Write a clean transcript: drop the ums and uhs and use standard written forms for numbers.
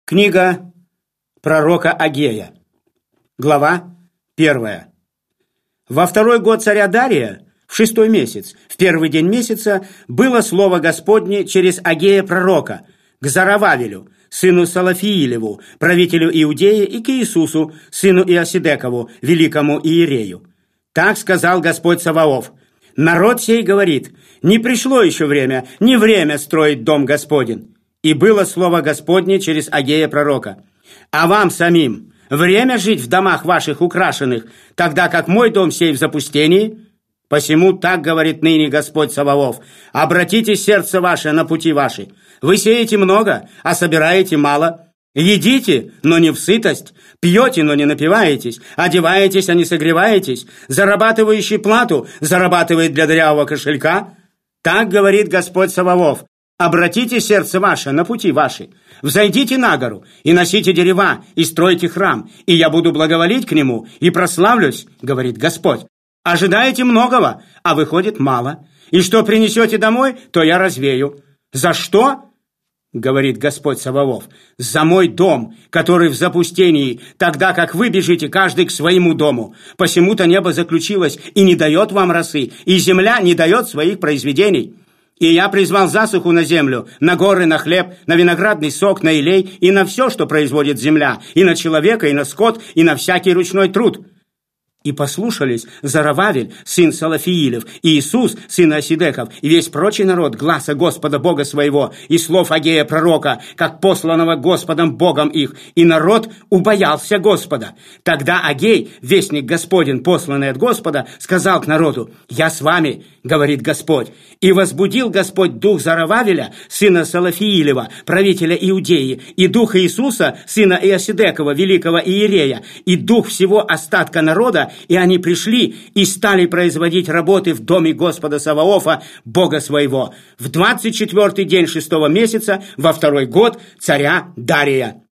Книга пророка Агея, глава 1. Во второй год царя Дария, в 6-й месяц, в первый день месяца, было слово Господне через Агея пророка к Зарававелю, сыну Салафиилеву, правителю Иудеи, и к Иисусу, сыну Иосидекову, великому иерею. Так сказал Господь Саваоф: «Народ сей говорит: не пришло еще время, не время строить дом Господень». И было слово Господне через Агея пророка: «А вам самим время жить в домах ваших украшенных, тогда как мой дом сей в запустении? Посему так говорит ныне Господь Саваоф: обратите сердце ваше на пути ваши. Вы сеете много, а собираете мало. Едите, но не в сытость, пьете, но не напиваетесь, одеваетесь, а не согреваетесь. Зарабатывающий плату зарабатывает для дырявого кошелька. Так говорит Господь Саваоф: обратите сердце ваше на пути ваши, взойдите на гору, и носите дерева, и стройте храм, и я буду благоволить к нему, и прославлюсь, говорит Господь. Ожидаете многого, а выходит мало, и что принесете домой, то я развею. За что? Говорит Господь Саваоф: за мой дом, который в запустении, тогда как вы бежите каждый к своему дому. Посему-то небо заключилось и не дает вам росы, и земля не дает своих произведений. И я призвал засуху на землю, на горы, на хлеб, на виноградный сок, на илей и на все, что производит земля, и на человека, и на скот, и на всякий ручной труд». И послушались Зарававель, сын Салафиилев, и Иисус, сын Иосидеков, и весь прочий народ гласа Господа Бога своего и слов Агея пророка, как посланного Господом Богом их, и народ убоялся Господа. Тогда Агей, вестник Господень, посланный от Господа, сказал к народу: «Я с вами, говорит Господь». И возбудил Господь дух Зарававеля, сына Салафиилева, правителя Иудеи, и дух Иисуса, сына Иосидекова, великого иерея, и дух всего остатка народа, и они пришли и стали производить работы в доме Господа Саваофа, Бога своего, в 24-й день 6-го месяца, во 2-й год царя Дария.